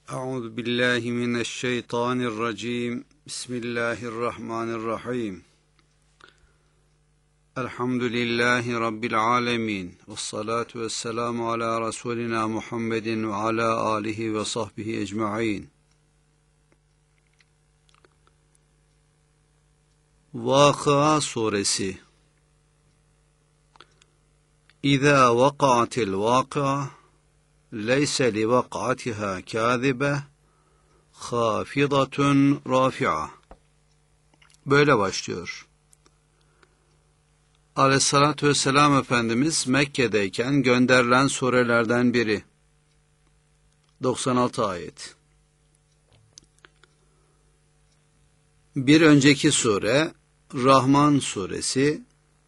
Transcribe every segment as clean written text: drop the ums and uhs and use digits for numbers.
أعوذ بالله من الشيطان الرجيم بسم الله الرحمن الرحيم الحمد لله رب العالمين والصلاة والسلام على رسولنا محمد وعلى آله وصحبه أجمعين. Vakıa Suresi İzâ vaka'atil vâkıa leyse li vak'atiha kâzibe khâfidatun râfi'a. Böyle başlıyor. Aleyhissalatü vesselam Efendimiz Mekke'deyken gönderilen surelerden biri. 96 ayet. Bir önceki sure Rahman suresi.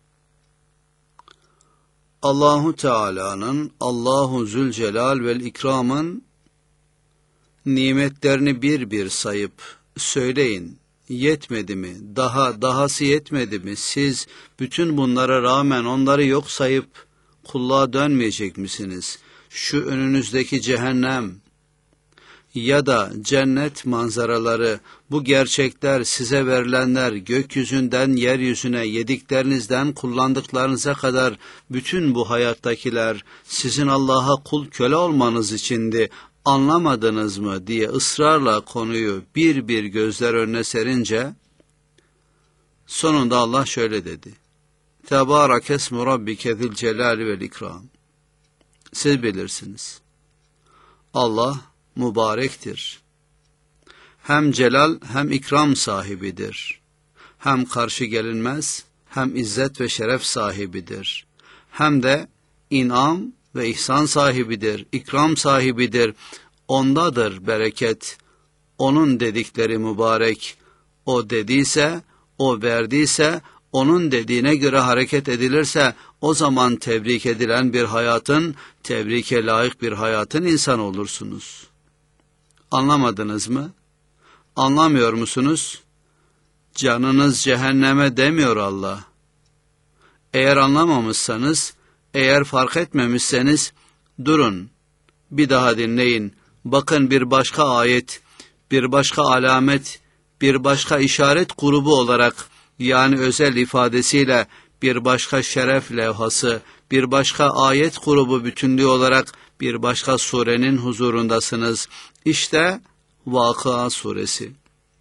Allahu Teala'nın, Allahu Zülcelal vel İkram'ın nimetlerini bir bir sayıp söyleyin, yetmedi mi, dahası yetmedi mi, siz bütün bunlara rağmen onları yok sayıp kulluğa dönmeyecek misiniz? Şu önünüzdeki cehennem ya da cennet manzaraları, bu gerçekler, size verilenler, gökyüzünden yeryüzüne, yediklerinizden kullandıklarınıza kadar bütün bu hayattakiler sizin Allah'a kul köle olmanız içindi, anlamadınız mı diye ısrarla konuyu bir bir gözler önüne serince sonunda Allah şöyle dedi: Tebârek esmu rabbike zil celâli vel ikram. Siz bilirsiniz. Allah mübarektir. Hem celal hem ikram sahibidir. Hem karşı gelinmez, hem izzet ve şeref sahibidir. Hem de inam ve ihsan sahibidir, ikram sahibidir. Ondadır bereket. Onun dedikleri mübarek. O dediyse, o verdiyse, onun dediğine göre hareket edilirse, o zaman tebrik edilen bir hayatın, tebrike layık bir hayatın insanı olursunuz. Anlamadınız mı? Anlamıyor musunuz? Canınız cehenneme demiyor Allah. Eğer anlamamışsanız, eğer fark etmemişseniz, durun, bir daha dinleyin, bakın bir başka ayet, bir başka alamet, bir başka işaret grubu olarak, yani özel ifadesiyle bir başka şeref levhası, bir başka ayet grubu bütünlüğü olarak bir başka surenin huzurundasınız. İşte Vakıa suresi.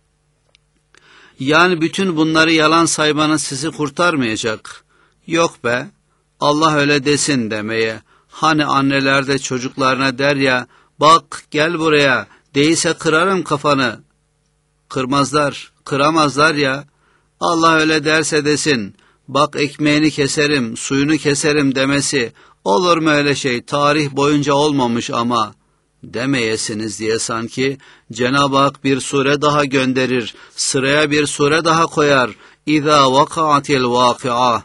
Yani bütün bunları yalan saymanız sizi kurtarmayacak. Yok be, Allah öyle desin demeye. Hani anneler de çocuklarına der ya, bak gel buraya, değilse kırarım kafanı. Kırmazlar, kıramazlar ya. Allah öyle derse desin, bak ekmeğini keserim, suyunu keserim demesi, olur mu öyle şey, tarih boyunca olmamış ama demeyesiniz diye sanki Cenab-ı Hak bir sure daha gönderir, sıraya bir sure daha koyar. İzâ vaka'atil vâki'a.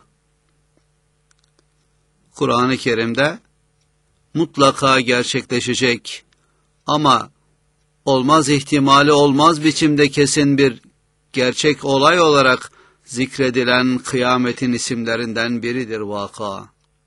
Kur'an-ı Kerim'de mutlaka gerçekleşecek ama olmaz ihtimali olmaz biçimde kesin bir gerçek olay olarak zikredilen kıyametin isimlerinden biridir vaka.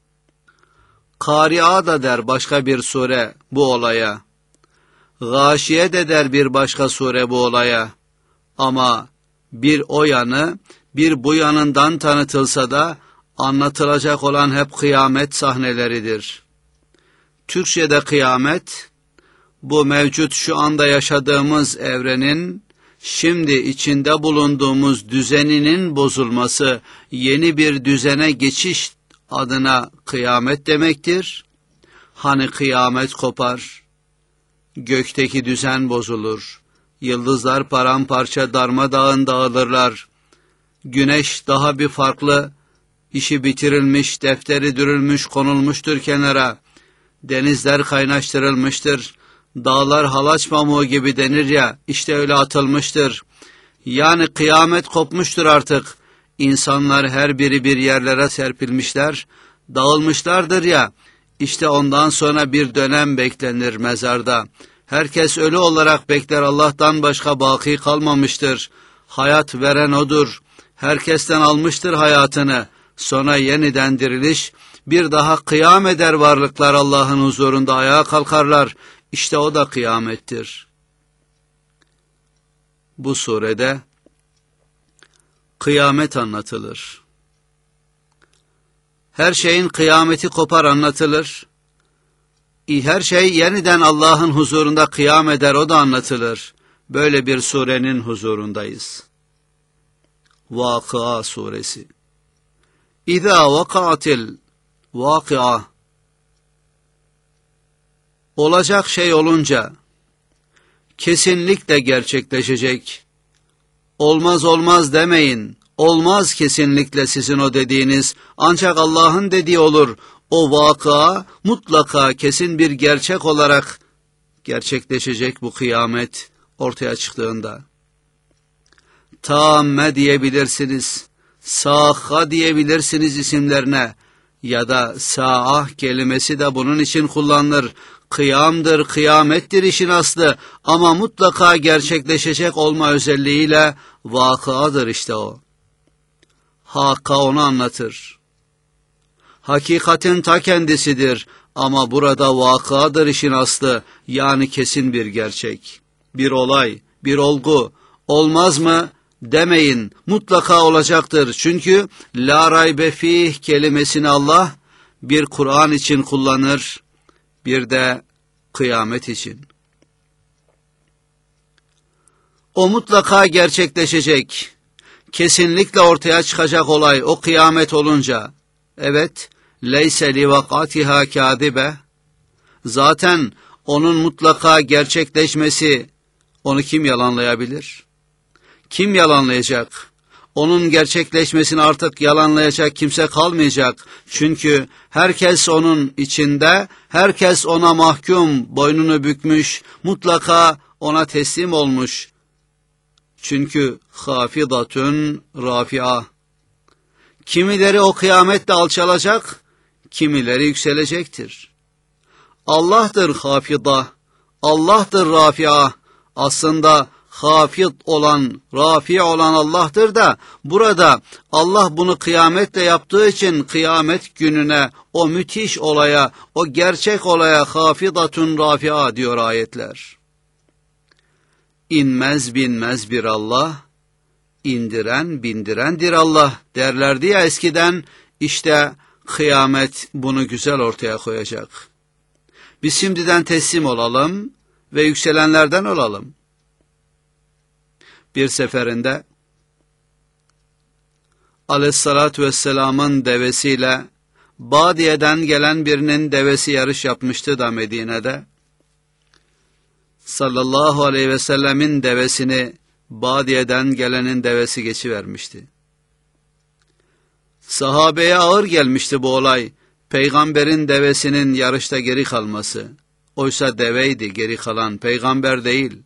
Kari'a da der başka bir sure bu olaya. Gâşiye de der bir başka sure bu olaya. Ama bir o yanı, bir bu yanından tanıtılsa da anlatılacak olan hep kıyamet sahneleridir. Türkçe'de kıyamet, bu mevcut şu anda yaşadığımız evrenin, şimdi içinde bulunduğumuz düzeninin bozulması, yeni bir düzene geçiş adına kıyamet demektir. Hani kıyamet kopar, gökteki düzen bozulur, yıldızlar paramparça darmadağın dağılırlar, güneş daha bir farklı, işi bitirilmiş, defteri dürülmüş, konulmuştur kenara, denizler kaynaştırılmıştır, dağlar halaç pamuğu gibi denir ya, işte öyle atılmıştır. Yani kıyamet kopmuştur artık. İnsanlar her biri bir yerlere serpilmişler, dağılmışlardır ya, işte ondan sonra bir dönem beklenir mezarda. Herkes ölü olarak bekler, Allah'tan başka baki kalmamıştır. Hayat veren O'dur. Herkesten almıştır hayatını. Sonra yeniden diriliş, bir daha kıyam eder varlıklar Allah'ın huzurunda ayağa kalkarlar. İşte o da kıyamettir. bu surede kıyamet anlatılır. Her şeyin kıyameti kopar anlatılır. Her şey yeniden Allah'ın huzurunda kıyam eder, o da anlatılır. Böyle bir surenin huzurundayız. Vakıa suresi. İzâ vakaatil vakıa. Olacak şey olunca kesinlikle gerçekleşecek. Olmaz olmaz demeyin. Olmaz kesinlikle sizin o dediğiniz, ancak Allah'ın dediği olur. O vakıa mutlaka kesin bir gerçek olarak gerçekleşecek bu kıyamet ortaya çıktığında. Tamme diyebilirsiniz, sâha diyebilirsiniz isimlerine ya da sâah kelimesi de bunun için kullanılır. Kıyamdır, kıyamettir işin aslı ama mutlaka gerçekleşecek olma özelliğiyle vakıadır işte o. Hakka onu anlatır. Hakikatin ta kendisidir ama burada vakıadır işin aslı, yani kesin bir gerçek, bir olay, bir olgu. Olmaz mı demeyin, mutlaka olacaktır. Çünkü la raybe fih kelimesini Allah bir Kur'an için kullanır, bir de kıyamet için. O mutlaka gerçekleşecek, kesinlikle ortaya çıkacak olay o kıyamet olunca. Evet, leyse li vakatiha kâdibe. Zaten onun mutlaka gerçekleşmesi, onu kim yalanlayabilir? Kim yalanlayacak? Onun gerçekleşmesini artık yalanlayacak kimse kalmayacak. Çünkü herkes onun içinde, herkes ona mahkum, boynunu bükmüş, mutlaka ona teslim olmuş. Çünkü hafidatun rafi'a. Kimileri o kıyamette alçalacak, kimileri yükselecektir. Allah'tır hafida, Allah'tır rafi'a. Aslında hafid olan, rafi olan Allah'tır da burada Allah bunu kıyametle yaptığı için kıyamet gününe, o müthiş olaya, o gerçek olaya hafidatun rafi'a diyor ayetler. İnmez binmez bir Allah, indiren bindirendir Allah derlerdi ya eskiden. İşte kıyamet bunu güzel ortaya koyacak. Biz şimdiden teslim olalım ve yükselenlerden olalım. Bir seferinde Aleyhissalatü vesselamın devesiyle Badiye'den gelen birinin devesi yarış yapmıştı da Medine'de. Sallallahu aleyhi ve sellemin devesini Badiye'den gelenin devesi geçivermişti. Sahabeye ağır gelmişti bu olay. Peygamberin devesinin yarışta geri kalması. Oysa deveydi geri kalan, peygamber değil.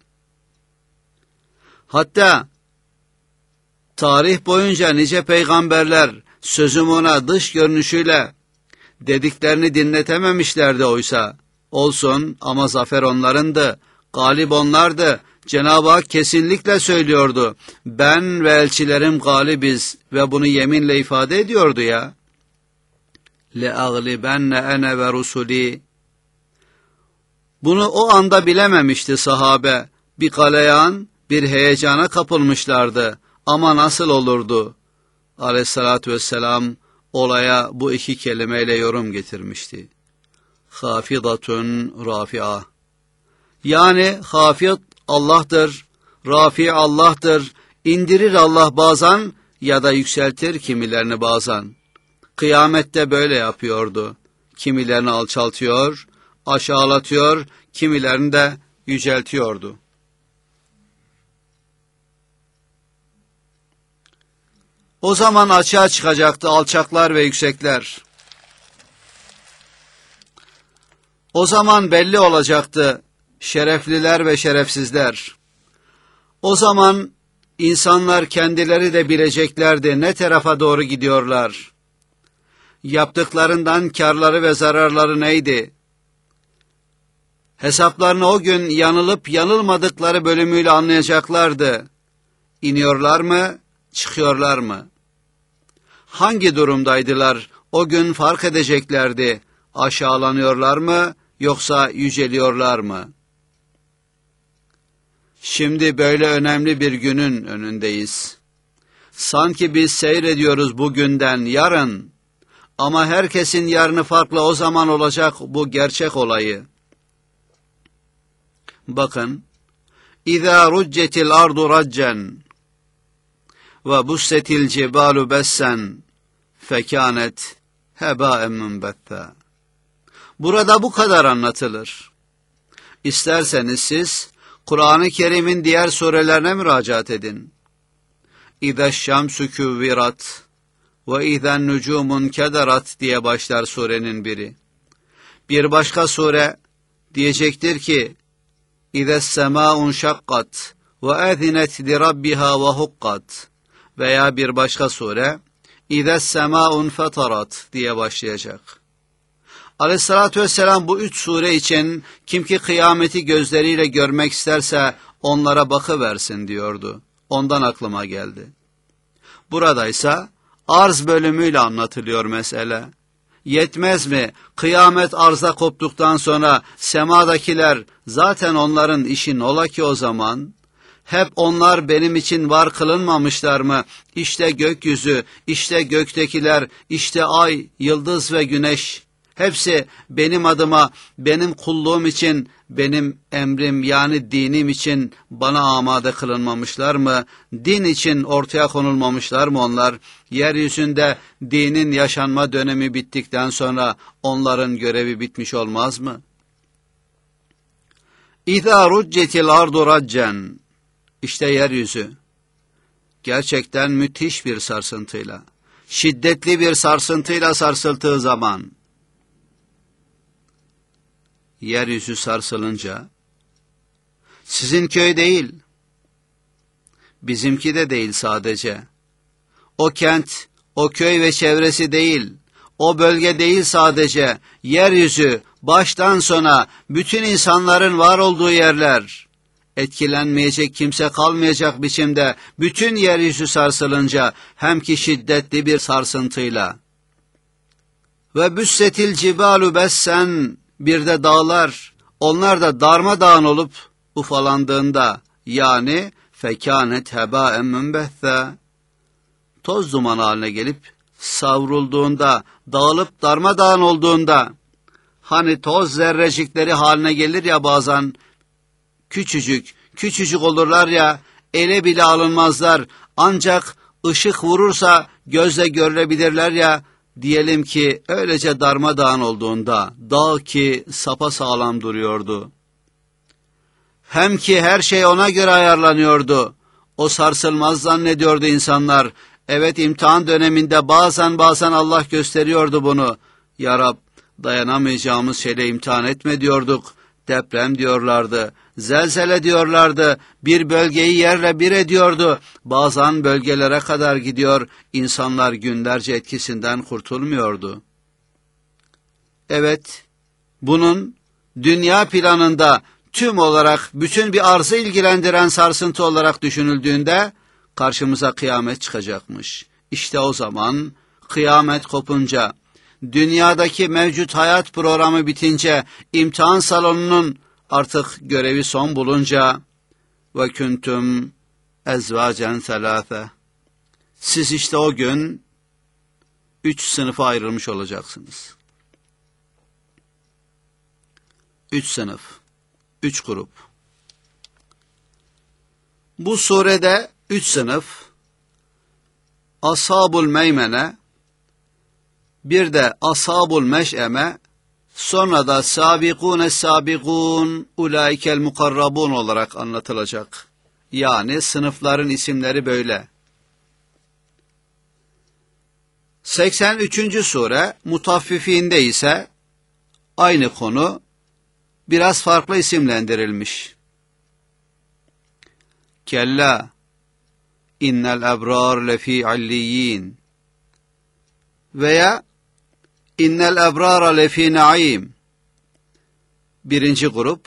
Hatta tarih boyunca nice peygamberler sözüm ona dış görünüşüyle dediklerini dinletememişlerdi oysa. Olsun ama zafer onlarındı, galip onlardı. Cenab-ı Hak kesinlikle söylüyordu. Ben ve elçilerim galibiz ve bunu yeminle ifade ediyordu ya. لَاَغْلِبَنَّ اَنَا وَرُسُلِي. Bunu o anda bilememişti sahabe. Bir galeyan, bir heyecana kapılmışlardı. Ama nasıl olurdu? Aleyhissalatü vesselam olaya bu iki kelimeyle yorum getirmişti. Hafidatun rafi'a. Yani hafid Allah'tır, rafi Allah'tır, indirir Allah bazen ya da yükseltir kimilerini bazen. Kıyamette böyle yapıyordu. Kimilerini alçaltıyor, aşağılatıyor, kimilerini de yüceltiyordu. O zaman açığa çıkacaktı alçaklar ve yüksekler. O zaman belli olacaktı şerefliler ve şerefsizler. O zaman insanlar kendileri de bileceklerdi ne tarafa doğru gidiyorlar. Yaptıklarından karları ve zararları neydi? Hesaplarını o gün yanılıp yanılmadıkları bölümüyle anlayacaklardı. İniyorlar mı, çıkıyorlar mı? Hangi durumdaydılar? O gün fark edeceklerdi. Aşağılanıyorlar mı, yoksa yüceliyorlar mı? Şimdi böyle önemli bir günün önündeyiz. Sanki biz seyrediyoruz bugünden yarın. Ama herkesin yarını farklı, o zaman olacak bu gerçek olayı. Bakın. İzâ ruccetil ardu raccen ve bussetil cibalu bessen fekânet hebâen munbethâ. Burada bu kadar anlatılır. İsterseniz siz Kur'an-ı Kerim'in diğer surelerine müracaat edin. İze'ş-şemsü küvvirat ve izen nucumun kederat diye başlar surenin biri. Bir başka sure diyecektir ki İze's-semâ'un şakkat ve ezinet li rabbiha ve hukkat, veya bir başka sure İze's-semâ'un fetarat diye başlayacak. Aleyhissalatü vesselam bu üç sure için kim ki kıyameti gözleriyle görmek isterse onlara bakıversin diyordu. Ondan aklıma geldi. Buradaysa arz bölümüyle anlatılıyor mesele. Yetmez mi? Kıyamet arza koptuktan sonra semadakiler zaten onların işi ola ki o zaman? Hep onlar benim için var kılınmamışlar mı? İşte gökyüzü, işte göktekiler, işte ay, yıldız ve güneş. Hepsi benim adıma, benim kulluğum için, benim emrim yani dinim için bana amade kılınmamışlar mı? Din için ortaya konulmamışlar mı onlar? Yeryüzünde dinin yaşanma dönemi bittikten sonra onların görevi bitmiş olmaz mı? İzâ ruccetil ardu raccen. İşte yeryüzü. Gerçekten müthiş bir sarsıntıyla, şiddetli bir sarsıntıyla sarsıldığı zaman, yeryüzü sarsılınca, sizin köy değil, bizimki de değil sadece, o kent, o köy ve çevresi değil, o bölge değil sadece, yeryüzü baştan sona bütün insanların var olduğu yerler, etkilenmeyecek kimse kalmayacak biçimde bütün yeryüzü sarsılınca, hem ki şiddetli bir sarsıntıyla. Ve büssetil cibalu bessen, bir de dağlar, onlar da darmadağın olup ufalandığında, yani fekânet hebâen munbethâ, toz duman haline gelip savrulduğunda, dağılıp darmadağın olduğunda, hani toz zerrecikleri haline gelir ya bazen, küçücük olurlar ya, ele bile alınmazlar, ancak ışık vurursa gözle görülebilirler ya, diyelim ki öylece darmadağın olduğunda, dağ ki sapasağlam duruyordu. Hem ki her şey ona göre ayarlanıyordu. O sarsılmaz zannediyordu insanlar. Evet, imtihan döneminde bazen Allah gösteriyordu bunu. Ya Rab, dayanamayacağımız şeyle imtihan etme diyorduk. Deprem diyorlardı, zelzele diyorlardı, bir bölgeyi yerle bir ediyordu. Bazen bölgelere kadar gidiyor, insanlar günlerce etkisinden kurtulmuyordu. Evet, bunun dünya planında tüm olarak bütün bir arzı ilgilendiren sarsıntı olarak düşünüldüğünde karşımıza kıyamet çıkacakmış. İşte o zaman kıyamet kopunca, dünyadaki mevcut hayat programı bitince, imtihan salonunun artık görevi son bulunca, ve kuntum ezvacen selâfe, siz işte o gün 3 sınıfa ayrılmış olacaksınız. 3 sınıf, 3 grup. Bu surede 3 sınıf, Ashab-ul Meymene, bir de Ashab-ul Meş'eme, sonra da Sabikûne-Sabikûn, Ulâikel Mukarrabûn olarak anlatılacak. Yani sınıfların isimleri böyle. 83. sure Mutaffifîn'de ise aynı konu biraz farklı isimlendirilmiş. Kella innel ebrar lefî alliyyin veya innel ebrara lefî naim. Birinci grup.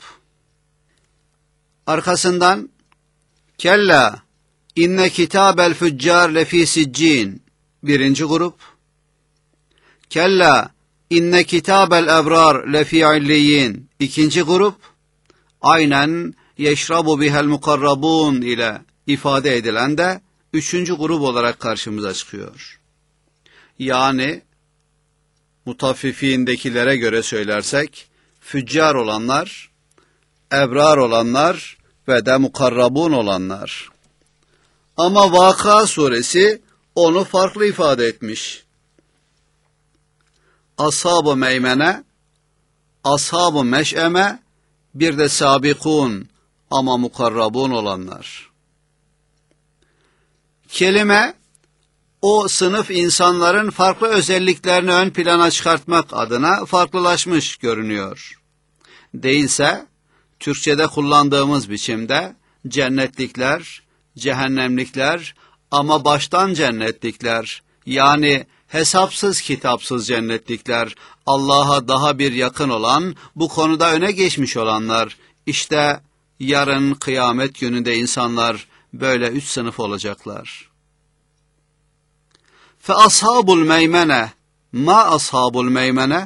Arkasından kella inne kitabel füccar lefî siccin. Birinci grup. Kella inne kitabel ebrar lefî alliyyin. İkinci grup. Aynen yeşrabu bihel mukarrabun ile ifade edilen de üçüncü grup olarak karşımıza çıkıyor. Yani mutaffifiindekilere göre söylersek, füccar olanlar, ebrar olanlar ve de mukarrabun olanlar. Ama Vakıa suresi onu farklı ifade etmiş. Ashab-ı meymene, ashab-ı meş'eme, bir de sabikun ama mukarrabun olanlar. Kelime, o sınıf insanların farklı özelliklerini ön plana çıkartmak adına farklılaşmış görünüyor. Değilse, Türkçe'de kullandığımız biçimde cennetlikler, cehennemlikler ama baştan cennetlikler, yani hesapsız kitapsız cennetlikler, Allah'a daha bir yakın olan, bu konuda öne geçmiş olanlar, işte yarın kıyamet gününde insanlar böyle üç sınıf olacaklar. Fe ashabul meymene, ma ashabul meymene?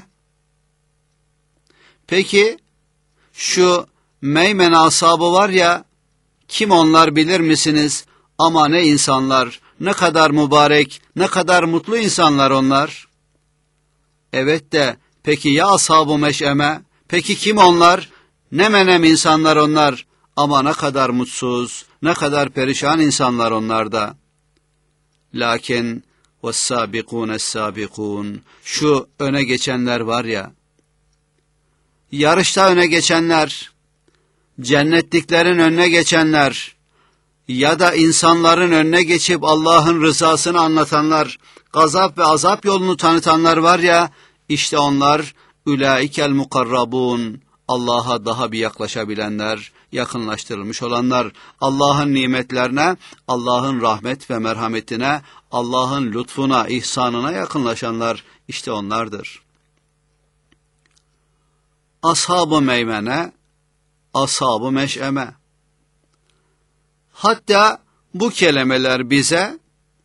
Peki, şu meymene ashabı var ya, kim onlar bilir misiniz? Ama ne insanlar, ne kadar mübarek, ne kadar mutlu insanlar onlar. Evet de, peki ya ashab-ı meş'eme? Peki kim onlar? Ne menem insanlar onlar. Ama ne kadar mutsuz, ne kadar perişan insanlar onlar da. Lakin, وَالسَّابِقُونَ السَّابِقُونَ, şu öne geçenler var ya, yarışta öne geçenler, cennetliklerin önüne geçenler ya da insanların önüne geçip Allah'ın rızasını anlatanlar, gazap ve azap yolunu tanıtanlar var ya, işte onlar ülâikel mukarrabun, Allah'a daha bir yaklaşabilenler, yakınlaştırılmış olanlar, Allah'ın nimetlerine, Allah'ın rahmet ve merhametine, Allah'ın lütfuna, ihsanına yakınlaşanlar, işte onlardır. Ashab-ı meymene, ashab-ı meş'eme. Hatta bu kelimeler bize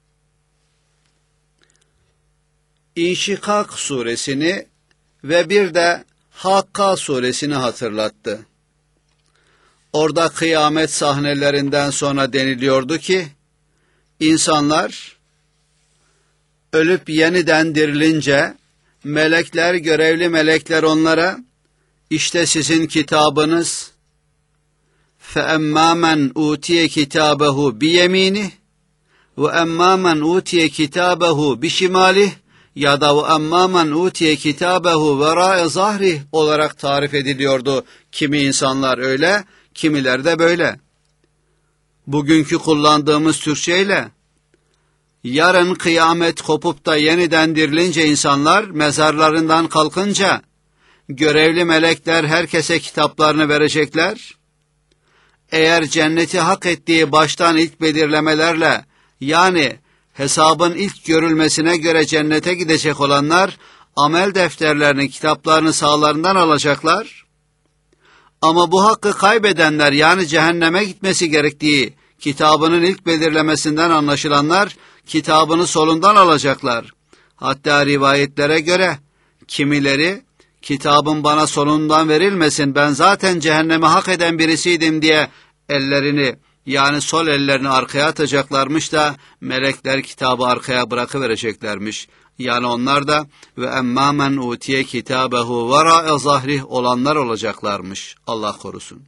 İnşikak suresini ve bir de Hakka suresini hatırlattı. Orada kıyamet sahnelerinden sonra deniliyordu ki, insanlar ölüp yeniden dirilince, melekler, görevli melekler onlara, işte sizin kitabınız, فَاَمَّا مَنْ اُوْتِيَ كِتَابَهُ بِيَم۪ينِهِ وَاَمَّا مَنْ اُوْتِيَ كِتَابَهُ بِشِمَالِهِ ya da وَاَمَّا مَنْ اُوْتِيَ كِتَابَهُ وَرَاءَ ظَهْرِهِ olarak tarif ediliyordu. Kimi insanlar öyle, kimiler de böyle. Bugünkü kullandığımız Türkçeyle, yarın kıyamet kopup da yeniden dirilince insanlar mezarlarından kalkınca, görevli melekler herkese kitaplarını verecekler. Eğer cenneti hak ettiği baştan ilk belirlemelerle, yani hesabın ilk görülmesine göre cennete gidecek olanlar, amel defterlerini, kitaplarını sağlarından alacaklar. Ama bu hakkı kaybedenler, yani cehenneme gitmesi gerektiği kitabının ilk belirlemesinden anlaşılanlar, kitabını solundan alacaklar. Hatta rivayetlere göre kimileri, kitabın bana solundan verilmesin, ben zaten cehenneme hak eden birisiydim diye ellerini, yani sol ellerini arkaya atacaklarmış da melekler kitabı arkaya bırakıvereceklermiş. Yani onlar da ve emmâmen utiye kitabehu verâ'e zahrih olanlar olacaklarmış. Allah korusun.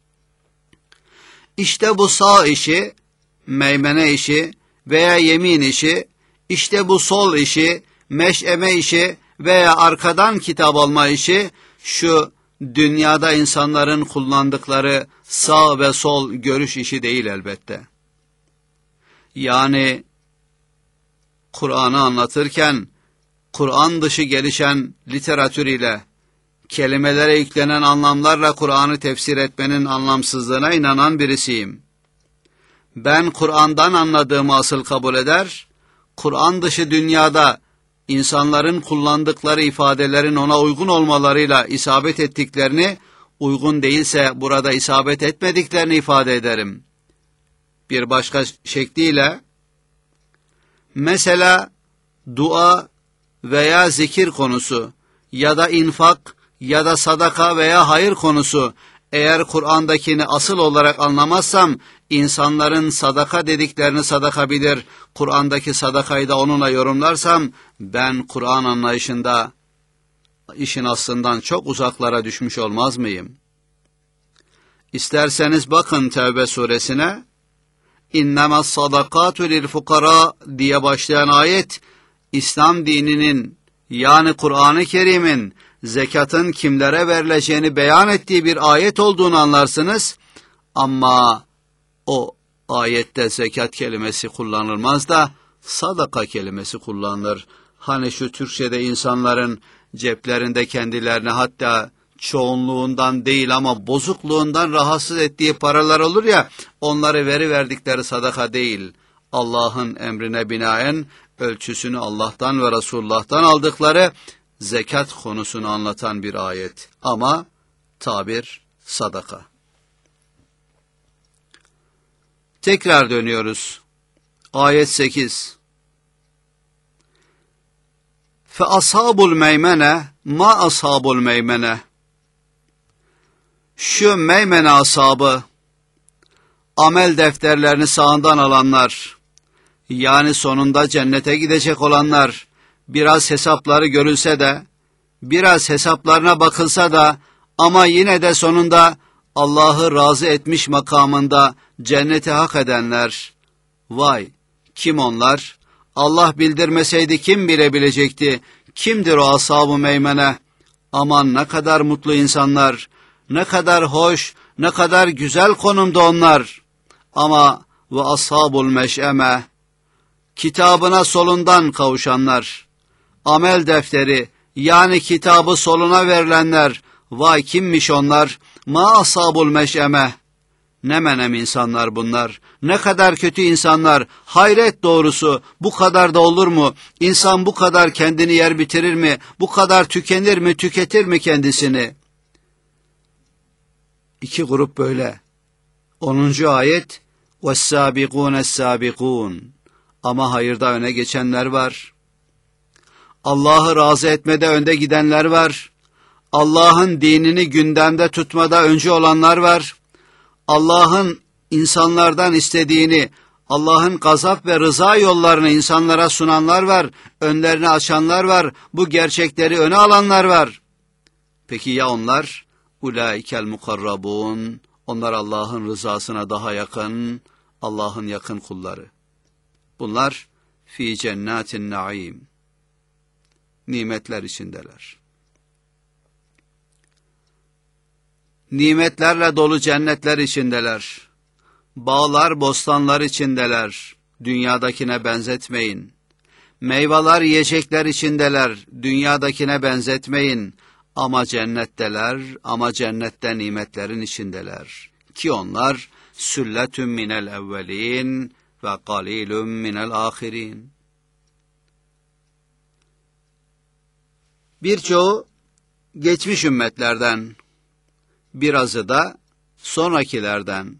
İşte bu sağ işi, meymene işi veya yemin işi, işte bu sol işi, meş'eme işi veya arkadan kitap alma işi, şu dünyada insanların kullandıkları sağ ve sol görüş işi değil elbette. Yani Kur'an'ı anlatırken, Kur'an dışı gelişen literatür ile, kelimelere yüklenen anlamlarla Kur'an'ı tefsir etmenin anlamsızlığına inanan birisiyim. Ben Kur'an'dan anladığımı asıl kabul eder, Kur'an dışı dünyada insanların kullandıkları ifadelerin ona uygun olmalarıyla isabet ettiklerini, uygun değilse burada isabet etmediklerini ifade ederim. Bir başka şekliyle, mesela dua veya zikir konusu ya da infak ya da sadaka veya hayır konusu Eğer Kur'an'dakini asıl olarak anlamazsam, insanların sadaka dediklerini sadaka bilir, Kur'an'daki sadakayı da onunla yorumlarsam, ben Kur'an anlayışında işin aslından çok uzaklara düşmüş olmaz mıyım? İsterseniz bakın Tevbe suresine, İnnemâs sadakâtu lil fukara diye başlayan ayet, İslam dininin yani Kur'an-ı Kerim'in zekatın kimlere verileceğini beyan ettiği bir ayet olduğunu anlarsınız. Ama o ayette zekat kelimesi kullanılmaz da sadaka kelimesi kullanılır. Hani şu Türkçe'de insanların ceplerinde kendilerine, hatta çoğunluğundan değil ama bozukluğundan rahatsız ettiği paralar olur ya, onları verdikleri sadaka değil, Allah'ın emrine binaen ölçüsünü Allah'tan ve Resulullah'tan aldıkları zekat konusunu anlatan bir ayet. Ama tabir sadaka. Tekrar dönüyoruz. Ayet 8. Fe ashabul meymene ma ashabul meymene. Şu meymene ashabı, amel defterlerini sağından alanlar, yani sonunda cennete gidecek olanlar, biraz hesapları görülse de, biraz hesaplarına bakılsa da, ama yine de sonunda Allah'ı razı etmiş makamında cenneti hak edenler. Vay! Kim onlar? Allah bildirmeseydi kim bilebilecekti? Kimdir o ashab-ı meymene? Aman ne kadar mutlu insanlar, ne kadar hoş, ne kadar güzel konumda onlar. Ama ve ashabul meş'eme, kitabına solundan kavuşanlar, amel defteri yani kitabı soluna verilenler, vay kimmiş onlar? Ma ashabul meş'eme, ne menem insanlar bunlar, ne kadar kötü insanlar, hayret doğrusu, bu kadar da olur mu? İnsan bu kadar kendini yer bitirir mi? Bu kadar tükenir mi, tüketir mi kendisini? İki grup böyle. 10. ayet, وَالسَّابِقُونَ السَّابِقُونَ. Ama hayırda öne geçenler var. Allah'ı razı etmede önde gidenler var. Allah'ın dinini gündemde tutmada önce olanlar var. Allah'ın insanlardan istediğini, Allah'ın gazap ve rıza yollarını insanlara sunanlar var. Önlerini açanlar var. Bu gerçekleri öne alanlar var. Peki ya onlar? Ulaikel mukarrabun. Onlar Allah'ın rızasına daha yakın, Allah'ın yakın kulları. Bunlar fi cennetin naim. Nimetler içindeler. Nimetlerle dolu cennetler içindeler. Bağlar, bostanlar içindeler. Dünyadakine benzetmeyin. Meyveler, yiyecekler içindeler. Dünyadakine benzetmeyin. Ama cennetteler, ama cennette nimetlerin içindeler. Ki onlar sülletün minel evvelin ve qalilun minel ahirin. Birçoğu geçmiş ümmetlerden, birazı da sonrakilerden.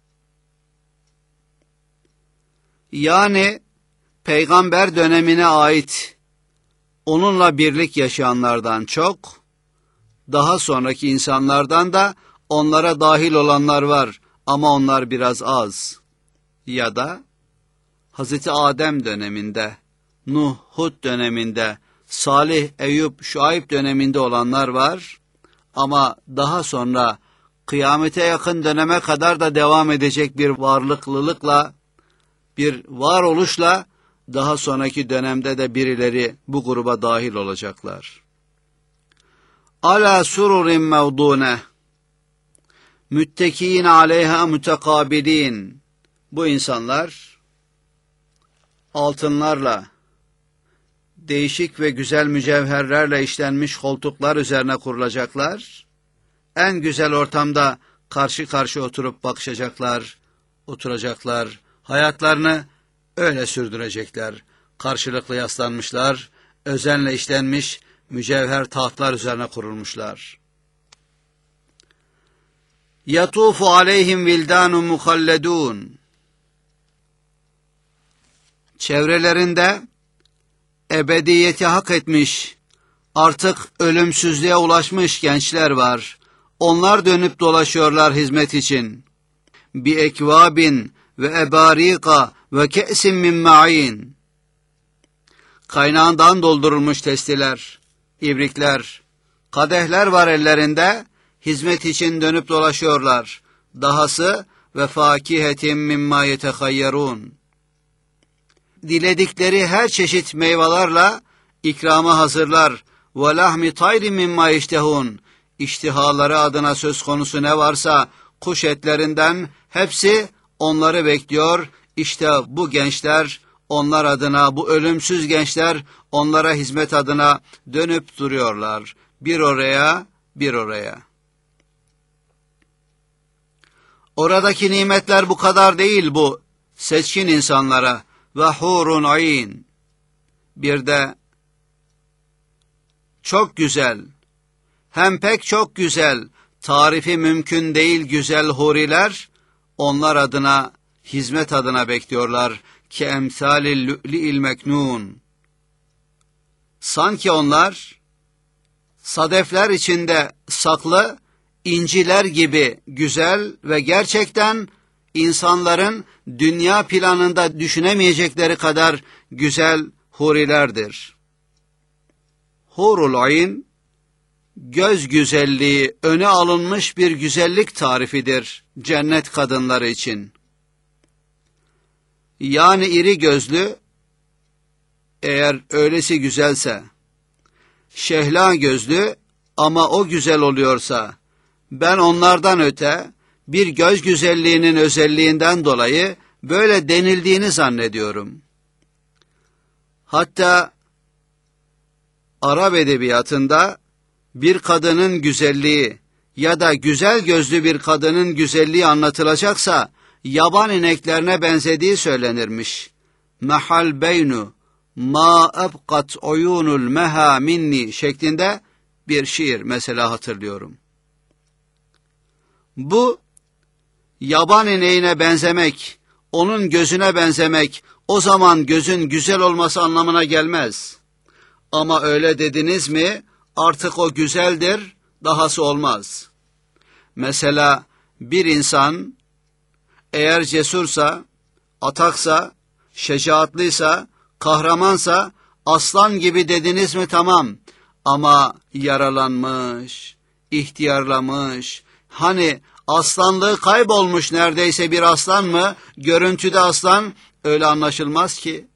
Yani peygamber dönemine ait onunla birlik yaşayanlardan çok, daha sonraki insanlardan da onlara dahil olanlar var ama onlar biraz az. Ya da Hazreti Adem döneminde, Nuh, Hud döneminde, Salih, Eyüp, Şuayb döneminde olanlar var. Ama daha sonra kıyamete yakın döneme kadar da devam edecek bir varlıklılıkla, bir varoluşla daha sonraki dönemde de birileri bu gruba dahil olacaklar. Ala sururin mevdune, müttekiin aleyha mütekabilin. Bu insanlar altınlarla, değişik ve güzel mücevherlerle işlenmiş koltuklar üzerine kurulacaklar. En güzel ortamda karşı karşı oturup bakışacaklar, oturacaklar. Hayatlarını öyle sürdürecekler. Karşılıklı yaslanmışlar, özenle işlenmiş mücevher tahtlar üzerine kurulmuşlar. Yatufu aleyhim vildanun muhalledun. Çevrelerinde ebediyeti hak etmiş, artık ölümsüzlüğe ulaşmış gençler var. onlar dönüp dolaşıyorlar hizmet için. Bi ekvabin ve ebarika ve ke'sin min ma'in. Kaynağından doldurulmuş testiler, ibrikler, kadehler var ellerinde, hizmet için dönüp dolaşıyorlar. Dahası ve fakihetin mimma yetehayyerun. Diledikleri her çeşit meyvelerle ikramı hazırlar. Ve lahmi tayrin mimma iştehun. İştihaları adına söz konusu ne varsa kuş etlerinden hepsi onları bekliyor. İşte bu gençler onlar adına, bu ölümsüz gençler onlara hizmet adına dönüp duruyorlar. Bir oraya, bir oraya. Oradaki nimetler bu kadar değil bu seçkin insanlara. Ve hurun ayn. Bir de çok güzel, hem pek çok güzel, tarifi mümkün değil güzel huriler, onlar adına, hizmet adına bekliyorlar. Ki emsalil lü'li'il meknun. Sanki onlar, sadefler içinde saklı, inciler gibi güzel ve gerçekten insanların dünya planında düşünemeyecekleri kadar güzel hurilerdir. Hurul ayn, göz güzelliği öne alınmış bir güzellik tarifidir cennet kadınları için. Yani iri gözlü, eğer öylesi güzelse, şehla gözlü ama o güzel oluyorsa, ben onlardan öte bir göz güzelliğinin özelliğinden dolayı böyle denildiğini zannediyorum. Hatta Arap edebiyatında bir kadının güzelliği ya da güzel gözlü bir kadının güzelliği anlatılacaksa yaban ineklerine benzediği söylenirmiş. Mehal beynu ma ebqat uyunul meha minni şeklinde bir şiir mesela hatırlıyorum. Bu yaban ineğine benzemek, onun gözüne benzemek o zaman gözün güzel olması anlamına gelmez. Ama öyle dediniz mi artık o güzeldir, dahası olmaz. Mesela bir insan eğer cesursa, ataksa, şecaatlıysa, kahramansa, aslan gibi dediniz mi tamam. Ama yaralanmış, ihtiyarlamış, hani aslanlığı kaybolmuş neredeyse bir aslan mı? Görüntüde aslan öyle anlaşılmaz ki.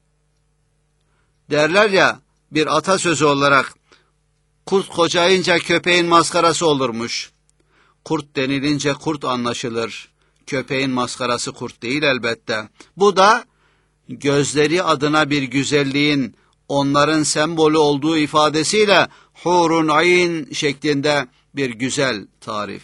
Derler ya bir atasözü olarak, kurt kocayınca köpeğin maskarası olurmuş. Kurt denilince kurt anlaşılır. Köpeğin maskarası kurt değil elbette. Bu da gözleri adına bir güzelliğin onların sembolü olduğu ifadesiyle hurun ayn şeklinde bir güzel tarif.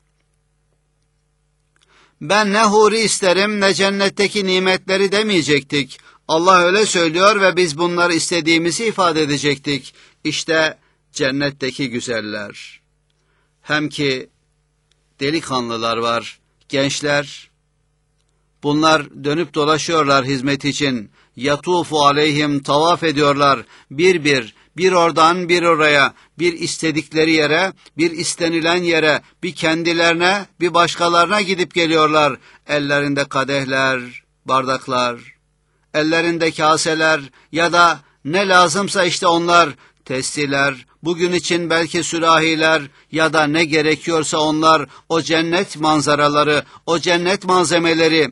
Ben ne huri isterim ne cennetteki nimetleri demeyecektik. Allah öyle söylüyor ve biz bunları istediğimizi ifade edecektik. İşte cennetteki güzeller. Hem ki delikanlılar var, gençler. Bunlar dönüp dolaşıyorlar hizmet için. Yatufu aleyhim tavaf ediyorlar. Bir oradan bir oraya, bir istedikleri yere, bir istenilen yere, bir kendilerine, bir başkalarına gidip geliyorlar. Ellerinde kadehler, bardaklar, ellerinde kaseler ya da ne lazımsa işte onlar, testiler, bugün için belki sürahiler ya da ne gerekiyorsa onlar, o cennet manzaraları, o cennet malzemeleri.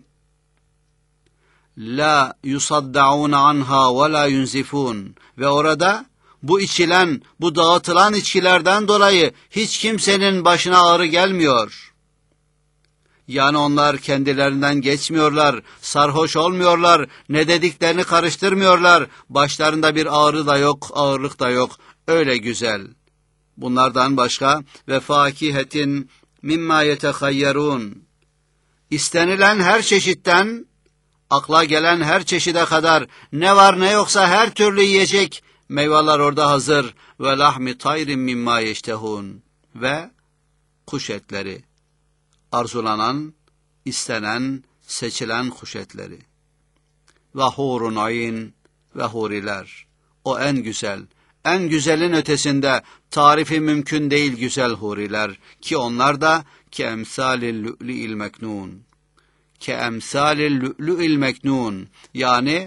La yusaddaun anha ve la yunzifun. Ve orada bu içilen, bu dağıtılan içkilerden dolayı hiç kimsenin başına ağrı gelmiyor. Yani onlar kendilerinden geçmiyorlar, sarhoş olmuyorlar, ne dediklerini karıştırmıyorlar. Başlarında bir ağrı da yok, ağırlık da yok. Öyle güzel. Bunlardan başka ve fakihetin mimma yetehayyerun. İstenilen her çeşitten, akla gelen her çeşide kadar ne var ne yoksa her türlü yiyecek meyveler orada hazır. Ve lahmi tayrin mimma yeştehun. Ve kuş etleri. Arzulanan, istenen, seçilen kuş etleri. Ve hurun ayn ve huriler. O en güzel, en güzelin ötesinde tarifi mümkün değil güzel huriler ki onlar da keemsalil lü'lü'il meknun. Keemsalil lü'lü'il meknun, yani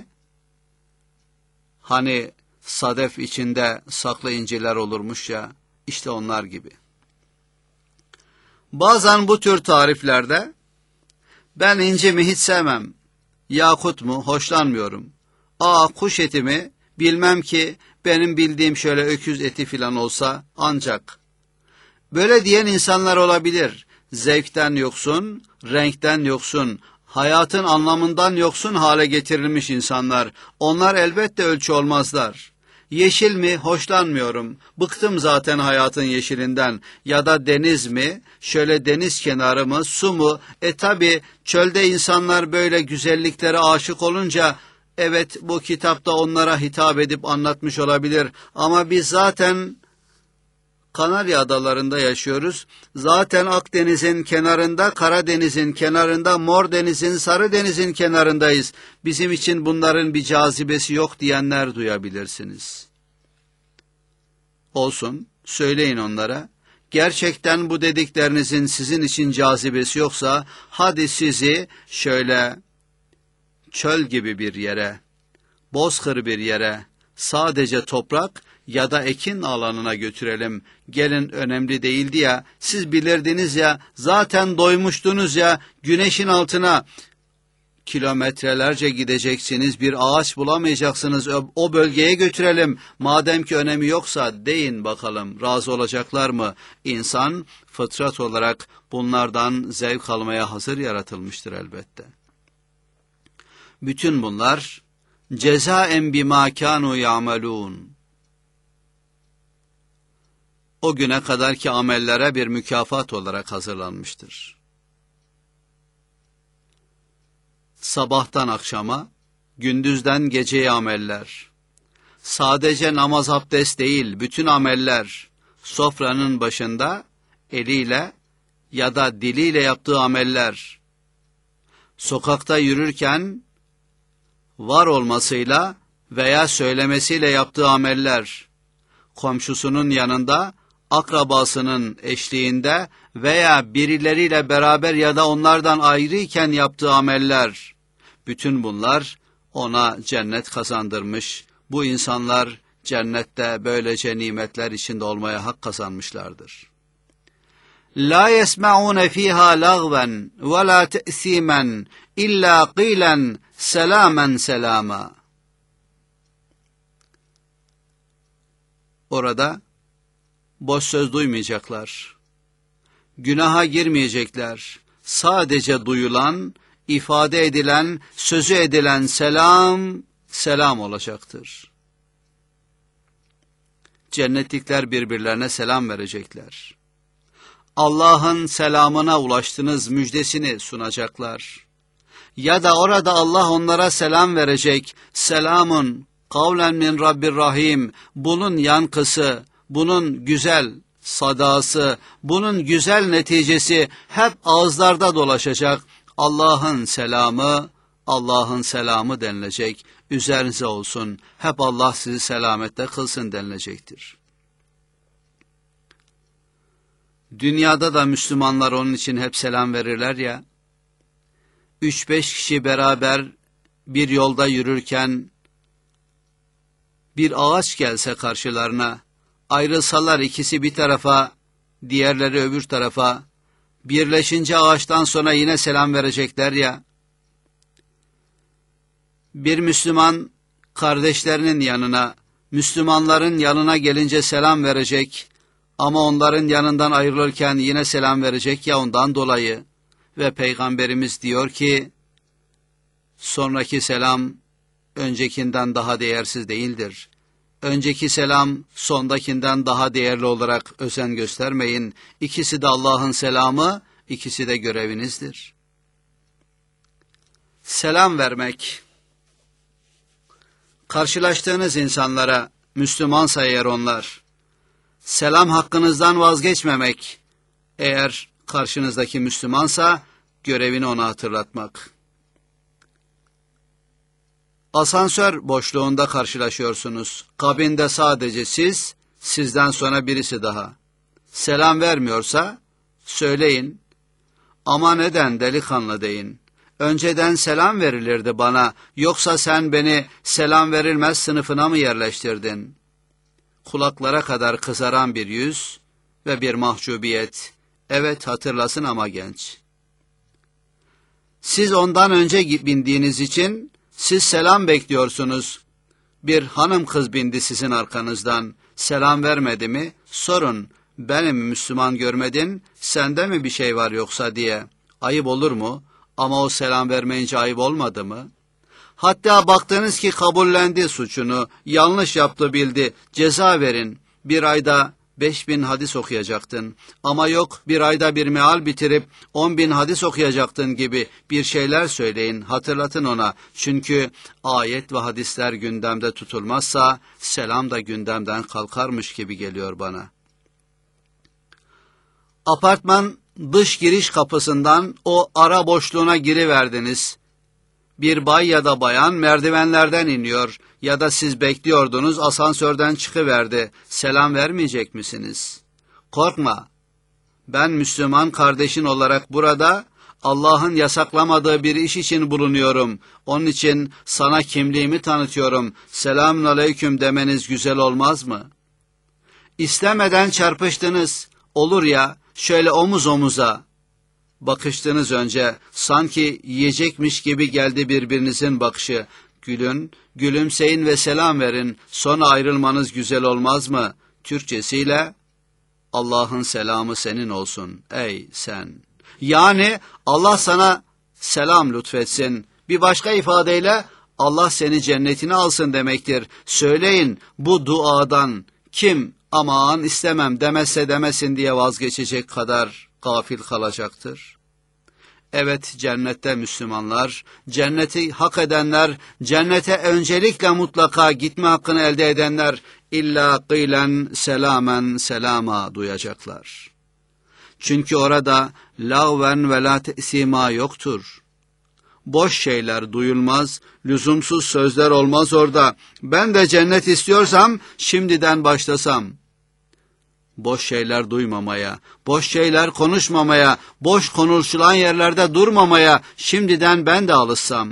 hani sadef içinde saklı inciler olurmuş ya, işte onlar gibi. Bazen bu tür tariflerde ben inci mi hiç sevmem, yakut mu hoşlanmıyorum, kuş eti mi bilmem ki, benim bildiğim şöyle öküz eti filan olsa ancak. Böyle diyen insanlar olabilir. Zevkten yoksun, renkten yoksun, hayatın anlamından yoksun hale getirilmiş insanlar. Onlar elbette ölçü olmazlar. Yeşil mi? Hoşlanmıyorum. Bıktım zaten hayatın yeşilinden. Ya da deniz mi? Şöyle deniz kenarı mı? Su mu? Tabi çölde insanlar böyle güzelliklere aşık olunca, evet bu kitapta onlara hitap edip anlatmış olabilir. Ama biz zaten Kanarya Adaları'nda yaşıyoruz. Zaten Akdeniz'in kenarında, Karadeniz'in kenarında, Mor Deniz'in, Sarı Deniz'in kenarındayız. Bizim için bunların bir cazibesi yok diyenler duyabilirsiniz. Olsun, söyleyin onlara. Gerçekten bu dediklerinizin sizin için cazibesi yoksa, hadi sizi şöyle çöl gibi bir yere, bozkır bir yere, sadece toprak ya da ekin alanına götürelim. Gelin, önemli değildi ya, siz bilirdiniz ya, zaten doymuştunuz ya, güneşin altına kilometrelerce gideceksiniz, bir ağaç bulamayacaksınız, o bölgeye götürelim. Madem ki önemi yoksa deyin bakalım, razı olacaklar mı? İnsan fıtrat olarak bunlardan zevk almaya hazır yaratılmıştır elbette. Bütün bunlar cezaen bima kanu ya'malun. O güne kadarki amellere bir mükafat olarak hazırlanmıştır. Sabahtan akşama, gündüzden geceye ameller. Sadece namaz, abdest değil, bütün ameller. Sofranın başında eliyle ya da diliyle yaptığı ameller. Sokakta yürürken var olmasıyla veya söylemesiyle yaptığı ameller. Komşusunun yanında, akrabasının eşliğinde veya birileriyle beraber ya da onlardan ayrıyken yaptığı ameller. Bütün bunlar ona cennet kazandırmış. Bu insanlar cennette böylece nimetler içinde olmaya hak kazanmışlardır. La yesma'un fiha lagven ve la te'simen illa qilen selamen selama. Orada boş söz duymayacaklar. Günaha girmeyecekler. Sadece duyulan, ifade edilen, sözü edilen selam, selam olacaktır. Cennetlikler birbirlerine selam verecekler. Allah'ın selamına ulaştınız müjdesini sunacaklar. Ya da orada Allah onlara selam verecek. Selamun kavlen min Rabbir Rahim. Bunun yankısı, bunun güzel sadası, bunun güzel neticesi hep ağızlarda dolaşacak. Allah'ın selamı, Allah'ın selamı denilecek. Üzerinize olsun. Hep Allah sizi selamette kılsın denilecektir. Dünyada da Müslümanlar onun için hep selam verirler ya. 3-5 kişi beraber bir yolda yürürken bir ağaç gelse karşılarına, ayrılsalar ikisi bir tarafa, diğerleri öbür tarafa, birleşince ağaçtan sonra yine selam verecekler ya. Bir Müslüman kardeşlerinin yanına, Müslümanların yanına gelince selam verecek ama onların yanından ayrılırken yine selam verecek ya, ondan dolayı. Ve Peygamberimiz diyor ki, sonraki selam öncekinden daha değersiz değildir. Önceki selam sondakinden daha değerli olarak özen göstermeyin. İkisi de Allah'ın selamı, ikisi de görevinizdir. Selam vermek, karşılaştığınız insanlara, Müslümansa eğer onlar, selam hakkınızdan vazgeçmemek, eğer karşınızdaki Müslümansa görevini ona hatırlatmak. Asansör boşluğunda karşılaşıyorsunuz. Kabinde sadece siz, sizden sonra birisi daha. Selam vermiyorsa söyleyin. Ama neden delikanlı deyin. Önceden selam verilirdi bana, yoksa sen beni selam verilmez sınıfına mı yerleştirdin? Kulaklara kadar kızaran bir yüz ve bir mahcubiyet. Evet, hatırlasın ama genç. Siz ondan önce bindiğiniz için siz selam bekliyorsunuz. Bir hanım kız bindi sizin arkanızdan. Selam vermedi mi? Sorun. Beni mi Müslüman görmedin? Sende mi bir şey var yoksa diye. Ayıp olur mu? Ama o selam vermeyince ayıp olmadı mı? Hatta baktınız ki kabullendi suçunu, yanlış yaptı bildi, ceza verin. Bir ayda 5.000 hadis okuyacaktın. Ama yok, bir ayda bir meal bitirip 10.000 hadis okuyacaktın gibi bir şeyler söyleyin, hatırlatın ona. Çünkü ayet ve hadisler gündemde tutulmazsa selam da gündemden kalkarmış gibi geliyor bana. Apartman dış giriş kapısından o ara boşluğuna giriverdiniz. Bir bay ya da bayan merdivenlerden iniyor ya da siz bekliyordunuz, asansörden çıkıverdi. Selam vermeyecek misiniz? Korkma. Ben Müslüman kardeşin olarak burada Allah'ın yasaklamadığı bir iş için bulunuyorum. Onun için sana kimliğimi tanıtıyorum. Selamun aleyküm demeniz güzel olmaz mı? İstemeden çarpıştınız. Olur ya, şöyle omuz omuza. Bakıştınız önce, sanki yiyecekmiş gibi geldi birbirinizin bakışı. Gülün, gülümseyin ve selam verin, sonra ayrılmanız güzel olmaz mı? Türkçesiyle, Allah'ın selamı senin olsun ey sen. Yani Allah sana selam lütfetsin. Bir başka ifadeyle, Allah seni cennetine alsın demektir. Söyleyin bu duadan kim aman istemem demezse demesin diye vazgeçecek kadar gafil kalacaktır. Evet, cennette Müslümanlar, cenneti hak edenler, cennete öncelikle mutlaka gitme hakkını elde edenler illa kıylen selamen selama duyacaklar. Çünkü orada lağven ve la te'sima yoktur. Boş şeyler duyulmaz, lüzumsuz sözler olmaz orada. Ben de cennet istiyorsam şimdiden başlasam. Boş şeyler duymamaya, boş şeyler konuşmamaya, boş konuşulan yerlerde durmamaya şimdiden ben de alışsam.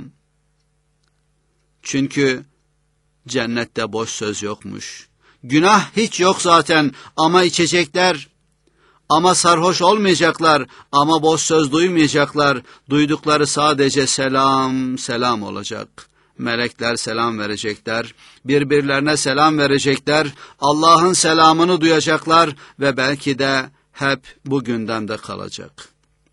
Çünkü cennette boş söz yokmuş. Günah hiç yok zaten ama içecekler, ama sarhoş olmayacaklar, ama boş söz duymayacaklar. Duydukları sadece selam, selam olacak. Melekler selam verecekler, birbirlerine selam verecekler, Allah'ın selamını duyacaklar ve belki de hep bu gündemde kalacak.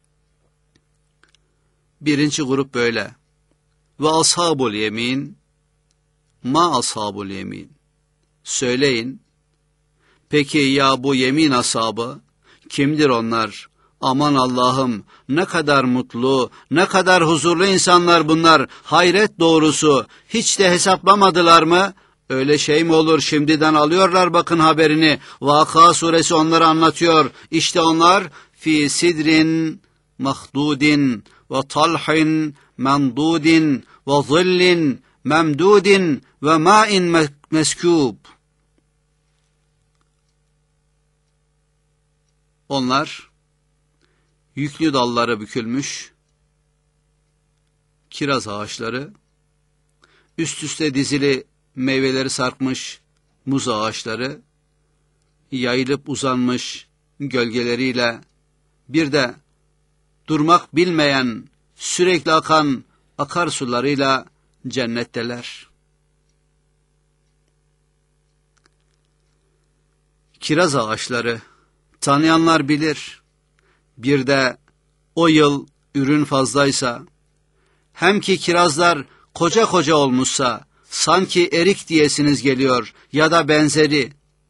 Birinci grup böyle. Ve ashabul yemin, ma ashabul yemin. Söyleyin, peki ya bu yemin ashabı, kimdir onlar? Aman Allah'ım, ne kadar mutlu, ne kadar huzurlu insanlar bunlar, hayret doğrusu, hiç de hesaplamadılar mı? Öyle şey mi olur, şimdiden alıyorlar bakın haberini, Vakıa suresi onları anlatıyor. İşte onlar, fi sidrin mahdudin ve talhin mendudin ve zillin memdudin ve ma'in meskûb. Onlar, yüklü dalları bükülmüş, kiraz ağaçları, üst üste dizili meyveleri sarkmış muz ağaçları, yayılıp uzanmış gölgeleriyle, bir de durmak bilmeyen, sürekli akan akarsularıyla cennetteler. Kiraz ağaçları, tanıyanlar bilir. Bir de o yıl ürün fazlaysa, hem ki kirazlar koca koca olmuşsa, sanki erik diyesiniz geliyor ya da benzeri.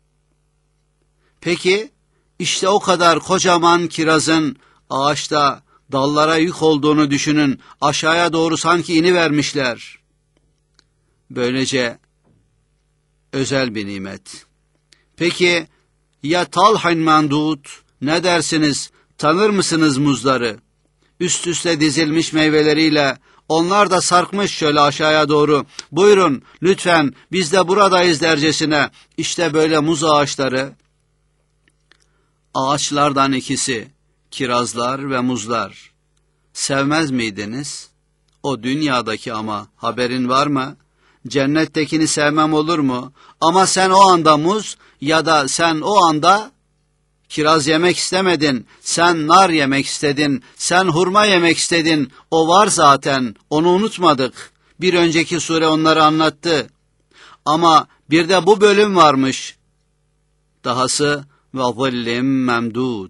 Peki, işte o kadar kocaman kirazın ağaçta dallara yük olduğunu düşünün, aşağıya doğru sanki inivermişler. Böylece özel bir nimet. Peki, ya talhin mandud, ne dersiniz? Tanır mısınız muzları? üst üste dizilmiş meyveleriyle, onlar da sarkmış şöyle aşağıya doğru. Buyurun lütfen biz de buradayız dercesine. İşte böyle muz ağaçları. Ağaçlardan ikisi, kirazlar ve muzlar. Sevmez miydiniz? O dünyadaki ama haberin var mı? Cennettekini sevmem olur mu? Ama sen o anda muz ya da sen o anda kiraz yemek istemedin, sen nar yemek istedin, sen hurma yemek istedin. O var zaten, onu unutmadık. Bir önceki sure onları anlattı. Ama bir de bu bölüm varmış. Dahası ve zillim memdud.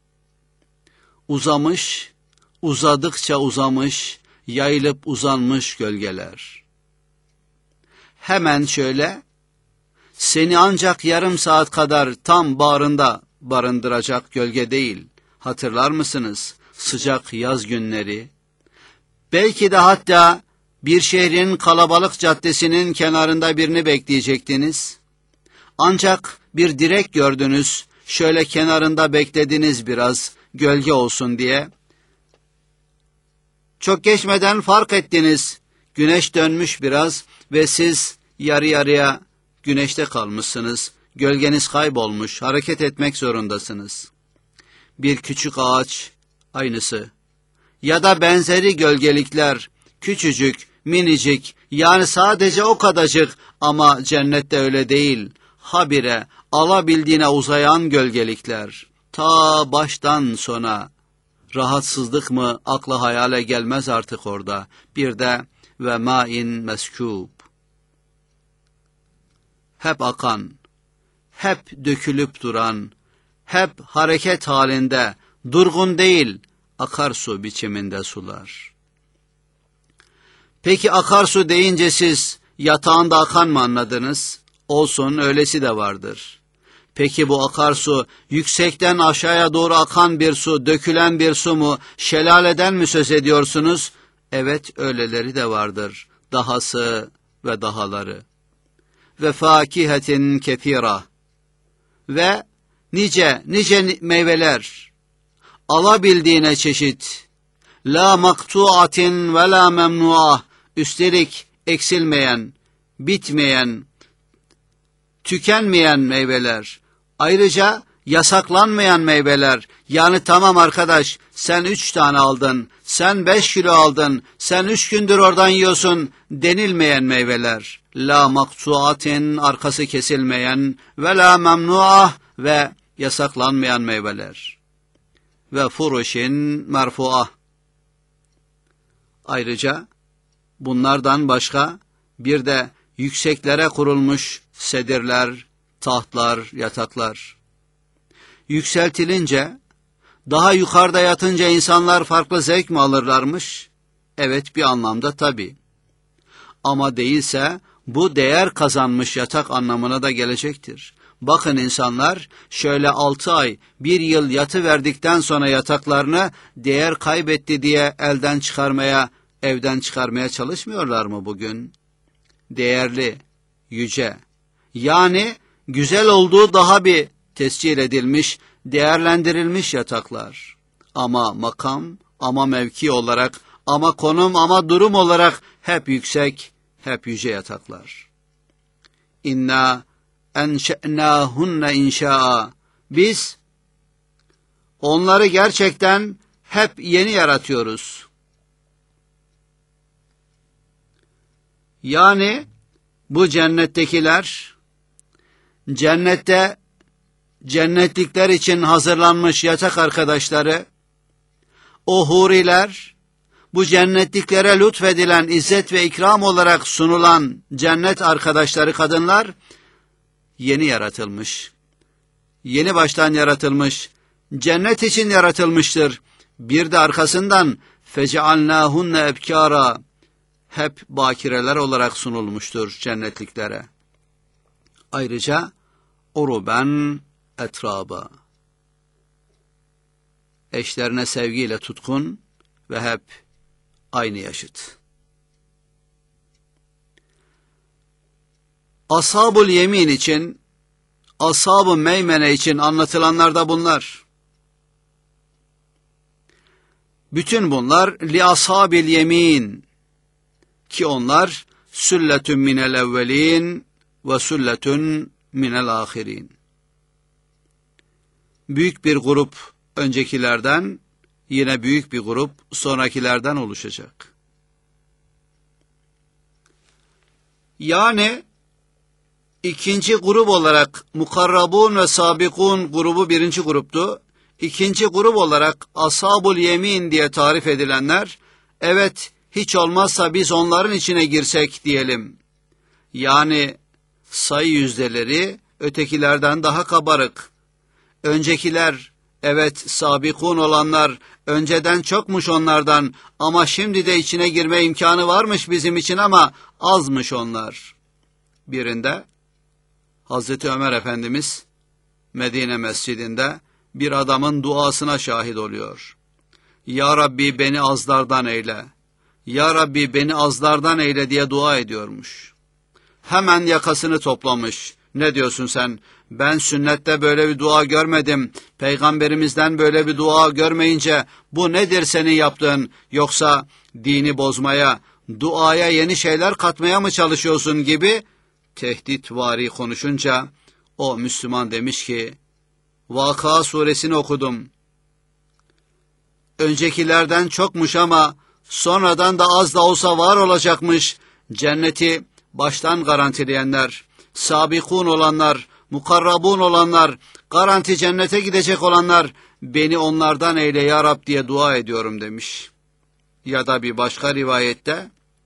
Uzamış, uzadıkça uzamış, yayılıp uzanmış gölgeler. Hemen şöyle, seni ancak yarım saat kadar tam bağrında barındıracak gölge değil. Hatırlar mısınız? Sıcak yaz günleri. Belki de hatta bir şehrin kalabalık caddesinin kenarında birini bekleyecektiniz. Ancak bir direk gördünüz, şöyle kenarında beklediniz biraz, gölge olsun diye. Çok geçmeden fark ettiniz, güneş dönmüş biraz ve siz yarı yarıya güneşte kalmışsınız. Gölgeniz kaybolmuş, hareket etmek zorundasınız. Bir küçük ağaç, aynısı. Ya da benzeri gölgelikler, küçücük, minicik, yani sadece o kadarcık ama cennette öyle değil. Habire, alabildiğine uzayan gölgelikler. Ta baştan sona. Rahatsızlık mı akla hayale gelmez artık orada. Bir de ve ma'in meskûb. Hep akan, hep dökülüp duran, hep hareket halinde, durgun değil, akarsu biçiminde sular. Peki akarsu deyince siz yatağında akan mı anladınız? Olsun, öylesi de vardır. Peki bu akarsu yüksekten aşağıya doğru akan bir su, dökülen bir su mu, şelaleden mi söz ediyorsunuz? Evet, öyleleri de vardır. Dahası ve dahaları. Ve fakihetin kefira. Ve nice meyveler, alabildiğine çeşit, la maktuatin ve la memnuah, üstelik eksilmeyen, bitmeyen, tükenmeyen meyveler, ayrıca yasaklanmayan meyveler, yani tamam arkadaş sen 3 tane aldın, sen 5 kilo aldın, sen 3 gündür oradan yiyorsun denilmeyen meyveler, la maktuatin, arkası kesilmeyen, ve la memnuah, ve yasaklanmayan meyveler, ve furuşin merfuah. Ayrıca bunlardan başka bir de yükseklere kurulmuş sedirler, tahtlar, yataklar. Yükseltilince, daha yukarıda yatınca insanlar farklı zevk mi alırlarmış? Evet, bir anlamda tabii. Ama değilse bu değer kazanmış yatak anlamına da gelecektir. Bakın insanlar şöyle 6 ay, 1 yıl yatıverdikten sonra yataklarını değer kaybetti diye elden çıkarmaya, evden çıkarmaya çalışmıyorlar mı bugün? Değerli, yüce, yani güzel olduğu daha bir tescil edilmiş, değerlendirilmiş yataklar. Ama makam, ama mevki olarak, ama konum, ama durum olarak hep yüksek, hep yüce yataklar. İnna enşe'nâhunne inşa'a. Biz onları gerçekten hep yeni yaratıyoruz. Yani bu cennettekiler, cennette cennetlikler için hazırlanmış yatak arkadaşları, o huriler, bu cennetliklere lütfedilen izzet ve ikram olarak sunulan cennet arkadaşları kadınlar, yeni yaratılmış, yeni baştan yaratılmış, cennet için yaratılmıştır. Bir de arkasından fecealnâhunne ebkâra, hep bakireler olarak sunulmuştur cennetliklere. Ayrıca uruben etraba, eşlerine sevgiyle tutkun ve hep aynı yaşıt. Ashab-ül yemin için, ashab-ı meymene için anlatılanlar da bunlar. Bütün bunlar li ashabil yemin ki onlar sülletun minel evvelin ve sülletun minel ahirin. Büyük bir grup öncekilerden, yine büyük bir grup sonrakilerden oluşacak. Yani ikinci grup olarak mukarrabun ve sabikun grubu birinci gruptu. İkinci grup olarak ashab-ul yemin diye tarif edilenler, evet hiç olmazsa biz onların içine girsek diyelim. Yani sayı yüzdeleri ötekilerden daha kabarık. Öncekiler, evet sabikun olanlar, önceden çokmuş onlardan ama şimdi de içine girme imkanı varmış bizim için ama azmış onlar. Birinde Hazreti Ömer Efendimiz Medine Mescidinde bir adamın duasına şahit oluyor. Ya Rabbi beni azlardan eyle, Ya Rabbi beni azlardan eyle diye dua ediyormuş. Hemen yakasını toplamış. Ne diyorsun sen? Ben sünnette böyle bir dua görmedim. Peygamberimizden böyle bir dua görmeyince bu nedir senin yaptığın? Yoksa dini bozmaya, duaya yeni şeyler katmaya mı çalışıyorsun gibi tehditvari konuşunca o Müslüman demiş ki, Vakıa suresini okudum. Öncekilerden çokmuş ama sonradan da az da olsa var olacakmış. Cenneti baştan garantileyenler, sabikun olanlar, mukarrabun olanlar, garanti cennete gidecek olanlar, beni onlardan eyle ya Rab diye dua ediyorum demiş. Ya da bir başka rivayette,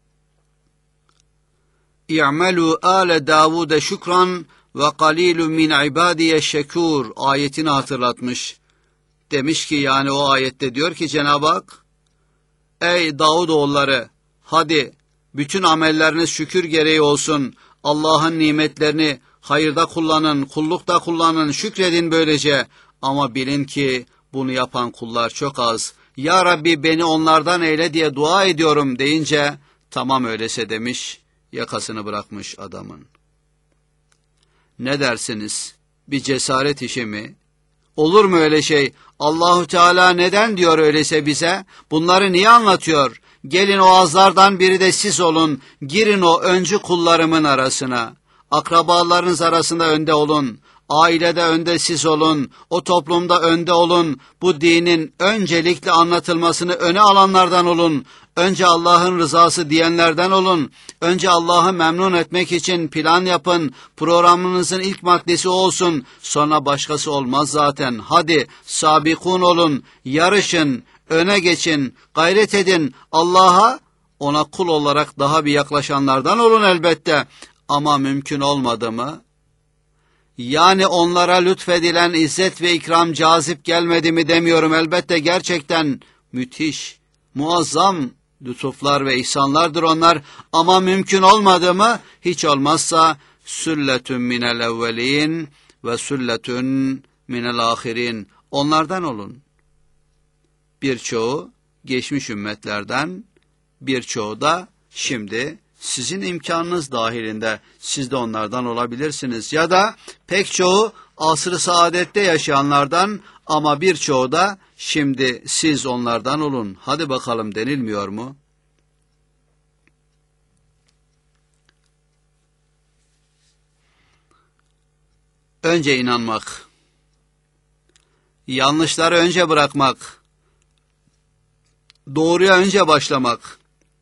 İ'melû âle Davûde şükran ve qalîlun min ibâdiye şekûr ayetini hatırlatmış. Demiş ki yani o ayette diyor ki Cenab-ı Hak, ey Davudoğulları hadi bütün amelleriniz şükür gereği olsun. Allah'ın nimetlerini hayırda kullanın, kullukta kullanın, şükredin böylece. Ama bilin ki bunu yapan kullar çok az. Ya Rabbi beni onlardan eyle diye dua ediyorum deyince tamam öyleyse demiş, yakasını bırakmış adamın. Ne dersiniz? Bir cesaret işi mi? Olur mu öyle şey? Allahu Teala neden diyor öyleyse bize? Bunları niye anlatıyor? Gelin o azlardan biri de siz olun. Girin o öncü kullarımın arasına. Akrabalarınız arasında önde olun. Ailede önde siz olun. O toplumda önde olun. Bu dinin öncelikle anlatılmasını öne alanlardan olun. Önce Allah'ın rızası diyenlerden olun. Önce Allah'ı memnun etmek için plan yapın. Programınızın ilk maddesi olsun. Sonra başkası olmaz zaten. Hadi sabikun olun. Yarışın. Öne geçin. Gayret edin. Allah'a ona kul olarak daha bir yaklaşanlardan olun elbette. Ama mümkün olmadı mı? Yani onlara lütfedilen izzet ve ikram cazip gelmedi mi demiyorum. Elbette gerçekten müthiş, muazzam lütuflar ve ihsanlardır onlar. Ama mümkün olmadı mı? Hiç olmazsa sülletün minel evvelin ve sülletün minel ahirin. Onlardan olun. Birçoğu geçmiş ümmetlerden, birçoğu da şimdi sizin imkanınız dahilinde siz de onlardan olabilirsiniz. Ya da pek çoğu asr-ı saadette yaşayanlardan ama birçoğu da şimdi siz onlardan olun. Hadi bakalım denilmiyor mu? Önce inanmak, yanlışları önce bırakmak, doğruya önce başlamak.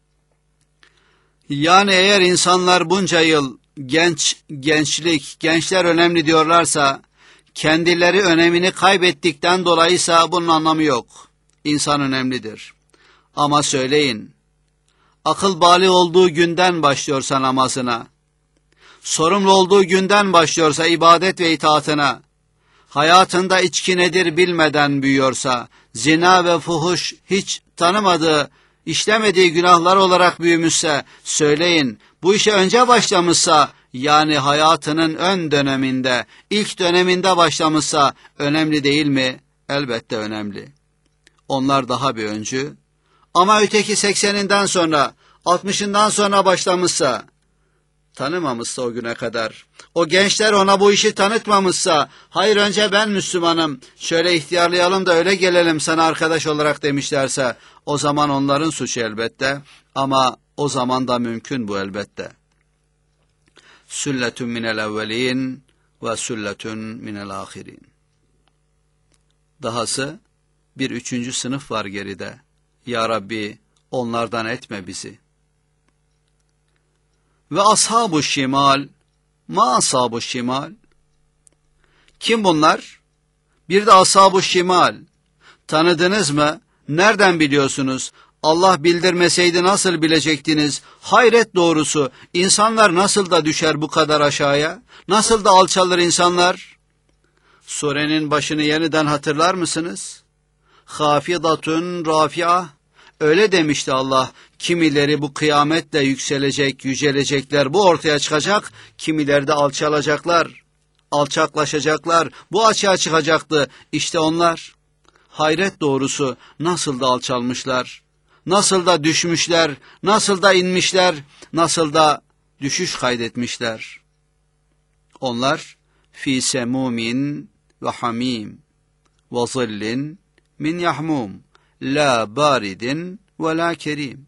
Yani eğer insanlar bunca yıl gençler önemli diyorlarsa, kendileri önemini kaybettikten dolayıysa bunun anlamı yok. İnsan önemlidir. Ama söyleyin, akıl bali olduğu günden başlıyorsa namazına, sorumlu olduğu günden başlıyorsa ibadet ve itaatına, hayatında içki nedir bilmeden büyüyorsa, zina ve fuhuş hiç tanımadığı, işlemediği günahlar olarak büyümüşse, söyleyin, bu işe önce başlamışsa, yani hayatının ön döneminde, ilk döneminde başlamışsa, önemli değil mi? Elbette önemli. Onlar daha bir öncü. Ama öteki 80'inden sonra, 60'ından sonra başlamışsa, tanımamışsa o güne kadar, o gençler ona bu işi tanıtmamışsa, hayır önce ben Müslümanım, şöyle ihtiyarlayalım da öyle gelelim sana arkadaş olarak demişlerse, o zaman onların suçu elbette, ama o zaman da mümkün bu elbette. Sülletun minel evvelin ve sülletun minel ahirin. Dahası bir üçüncü sınıf var geride. Ya Rabbi onlardan etme bizi. Ve ashab-ı şimal, ma ashab-ı şimal? Kim bunlar? Bir de ashab-ı şimal. Tanıdınız mı? Nereden biliyorsunuz? Allah bildirmeseydi nasıl bilecektiniz? Hayret doğrusu, insanlar nasıl da düşer bu kadar aşağıya? Nasıl da alçalır insanlar? Surenin başını yeniden hatırlar mısınız? Hafidatun rafi'a. Öyle demişti Allah, kimileri bu kıyametle yükselecek, yücelecekler, bu ortaya çıkacak, kimileri de alçalacaklar, alçaklaşacaklar, bu açığa çıkacaktı, işte onlar. Hayret doğrusu, nasıl da alçalmışlar, nasıl da düşmüşler, nasıl da inmişler, nasıl da düşüş kaydetmişler. Onlar, fi semumin ve hamim ve zillin min yahmum. La baridin ve la kerim.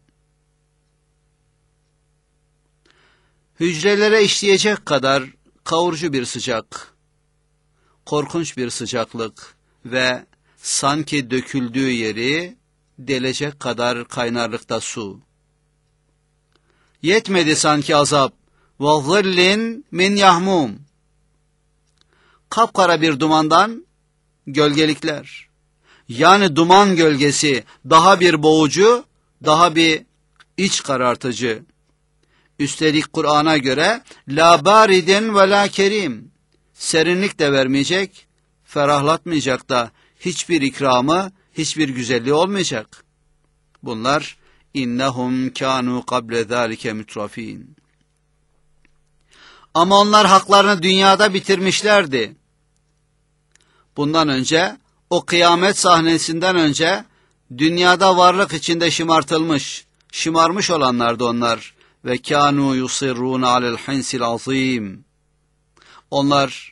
Hücrelere işleyecek kadar kavurucu bir sıcak, korkunç bir sıcaklık ve sanki döküldüğü yeri delecek kadar kaynarlıkta su. Yetmedi sanki azap. Ve zillin min yahmum. Kapkara bir dumandan gölgelikler. Yani duman gölgesi daha bir boğucu, daha bir iç karartıcı. Üstelik Kur'an'a göre la baridin ve la kerim. Serinlik de vermeyecek, ferahlatmayacak da hiçbir ikramı, hiçbir güzelliği olmayacak. Bunlar innehum kanu kable zalike mutrafin. Ama onlar haklarını dünyada bitirmişlerdi. Bundan önce, o kıyamet sahnesinden önce dünyada varlık içinde şımarmış olanlardı onlar. Ve kanu yusirrun alel hinsil azim. Onlar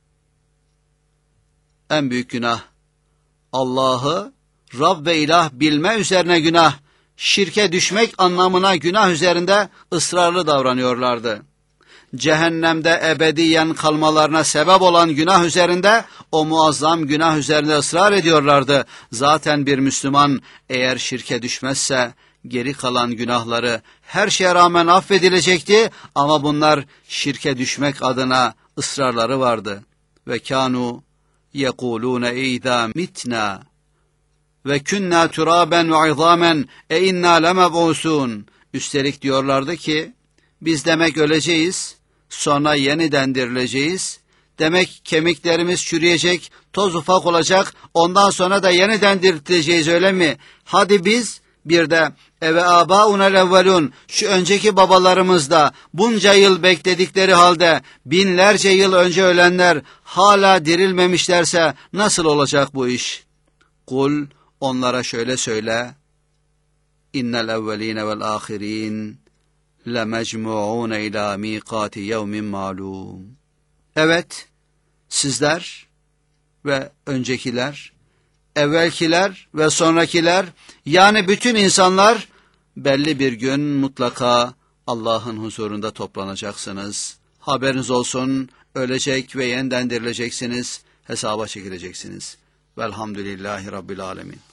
en büyük günah, Allah'ı Rab ve ilah bilme üzerine günah, şirke düşmek anlamına günah üzerinde ısrarlı davranıyorlardı. Cehennemde ebediyen kalmalarına sebep olan günah üzerinde, o muazzam günah üzerinde ısrar ediyorlardı. Zaten bir Müslüman eğer şirke düşmezse geri kalan günahları her şeye rağmen affedilecekti, ama bunlar şirke düşmek adına ısrarları vardı. Ve kanu yekulune izâ mitna ve künnâ turâben ve izâmen innâ lemeb'ûsûn. Üstelik diyorlardı ki biz demek öleceğiz, sonra yeniden dirileceğiz. Demek kemiklerimiz çürüyecek, toz ufak olacak, ondan sonra da yeniden diriltileceğiz, öyle mi? Hadi biz bir de eve âbâunel evvelûn, şu önceki babalarımız da bunca yıl bekledikleri halde binlerce yıl önce ölenler hala dirilmemişlerse nasıl olacak bu iş? Kul, onlara şöyle söyle, innel evveline vel ahirin لَمَجْمُعُونَ اِلٰى مِيقَاتِ يَوْمٍ مَعْلُومٍ. Evet, sizler ve öncekiler, evvelkiler ve sonrakiler, yani bütün insanlar belli bir gün mutlaka Allah'ın huzurunda toplanacaksınız. Haberiniz olsun, ölecek ve yeniden dirileceksiniz, hesaba çekileceksiniz. Velhamdülillahi Rabbil Alemin.